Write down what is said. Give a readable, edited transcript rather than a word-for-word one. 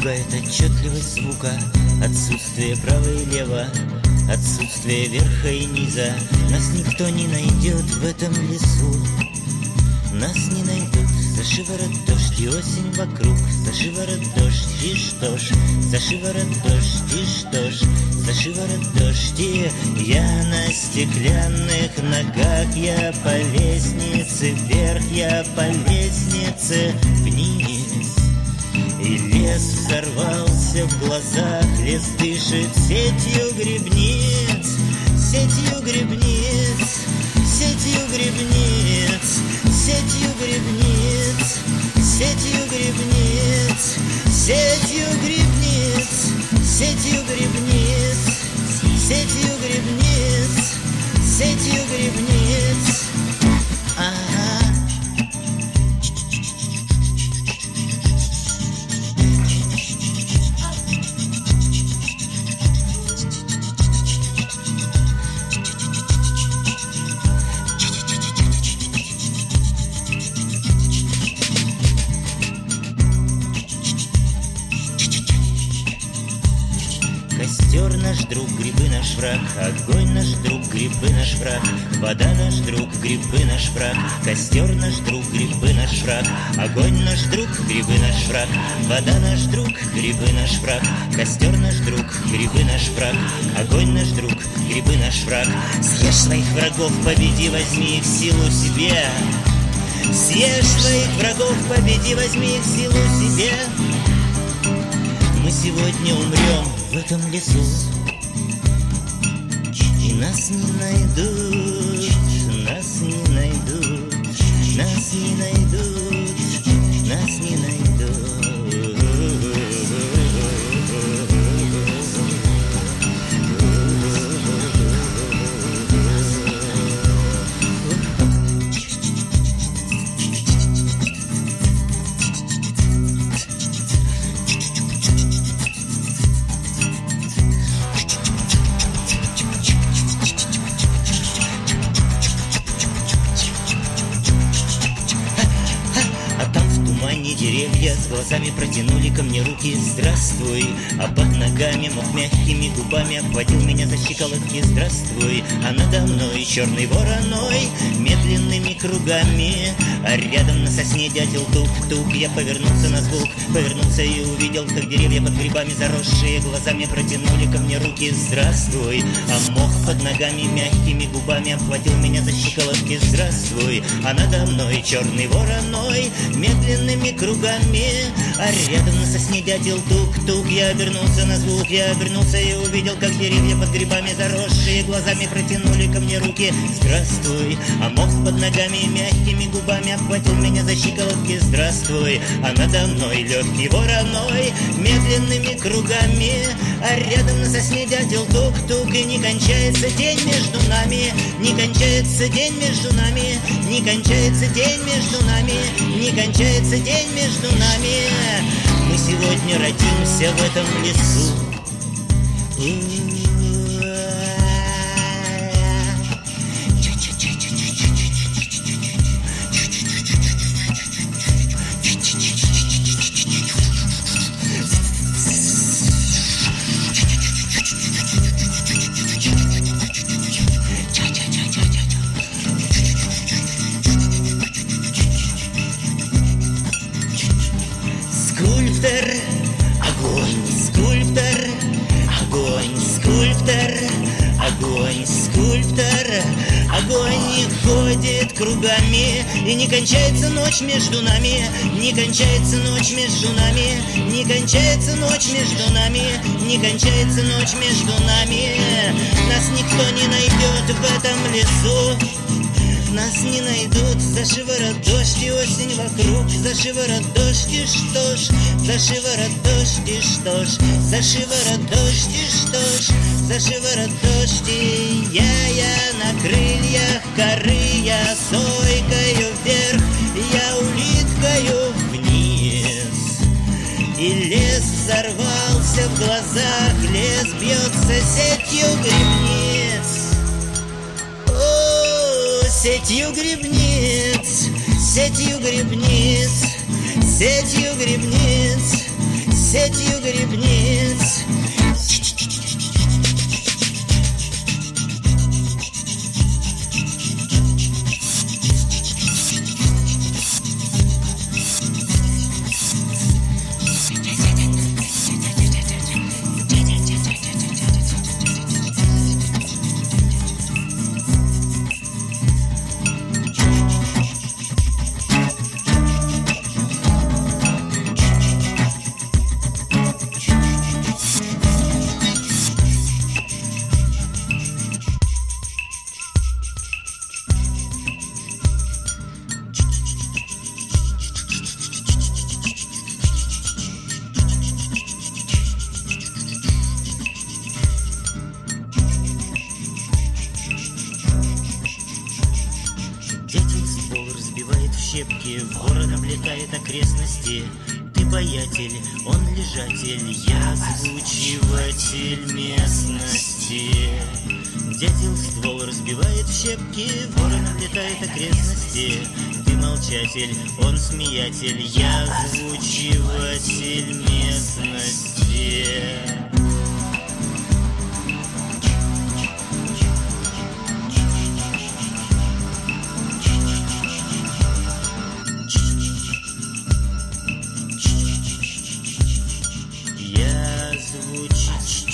пугает отчетливость звука, отсутствие права и лева, отсутствие верха и низа. Нас никто не найдет в этом лесу, нас не найдут. За шиворот дождь и осень вокруг, за шиворот дождь и что ж, за шиворот дождь и что ж, за шиворот дождь и я на стеклянных ногах, я по лестнице вверх, я по лестнице вниз. И лес взорвался в глазах, лес дышит сетью грибниц, сетью грибниц, сетью грибниц, сетью грибниц, сетью грибниц, сетью грибниц, сетью грибниц, сетью грибниц, сетью грибниц. Ага. Костер наш друг, грибы наш враг, огонь наш друг, грибы наш враг, вода наш друг, грибы наш враг, костер наш друг, грибы наш враг, огонь наш друг, грибы наш враг, вода наш друг, грибы наш враг, костер наш друг, грибы наш враг, огонь наш друг, грибы наш враг. Съешь своих врагов, победи, возьми их силу себе. Съешь своих врагов, победи, возьми их силу себе. Мы сегодня умрем в этом лесу, и нас не найдут, нас не найдут, нас не найдут, нас не найдут. Деревья с глазами протянули ко мне руки. Здравствуй, а под ногами мох мягкими губами обхватил меня за щиколотки. Здравствуй, а надо мной черный вороной медленными кругами, а рядом на сосне дятел тук-тук. Я повернулся на звук, повернулся и увидел, как деревья под грибами заросшие глазами протянули ко мне руки. Здравствуй, а мох под ногами мягкими губами обхватил меня за щиколотки. Здравствуй, а надо мной черный вороной медленными кругами, а рядом на сосне дятел тук-тук. Я обернулся на звук, я обернулся и увидел, как деревья под грибами заросшие глазами протянули ко мне руки. Здравствуй, а мох под ногами мягкими губами обхватил меня за щиколотки. Здравствуй, а надо мной легкий вороной медленными кругами, а рядом на сосне дятел тук-тук. И не кончается день между нами, не кончается день между нами, не кончается день между нами, не кончается день между нами. Мы сегодня родимся в этом лесу. Скульптор, огонь, скульптор, огонь, скульптор, огонь, скульптор, огонь ходит кругами, и не кончается ночь между нами, не кончается ночь между нами, не кончается ночь между нами, не кончается ночь между нами. Нас никто не найдет в этом лесу, нас не найдут. За шиворот дождь и осень вокруг, за шиворот дождь и что ж, за шиворот дождь и что ж, за шиворот дождь и что ж, за шиворот дождь. И я на крыльях коры, я сойкаю вверх, я улиткаю вниз. И лес взорвался в глазах, лес бьется сетью грибниц. Сетью грибниц, сетью грибниц, сетью грибниц, сетью грибниц. Дятел ствол разбивает в щепки, ворон облетает окрестности. Ты боятель, он лежатель, я озвучиватель местности. Дятел ствол разбивает в щепки, ворон облетает окрестности. Ты молчатель, он смеятель, я озвучиватель местности. Я звучу.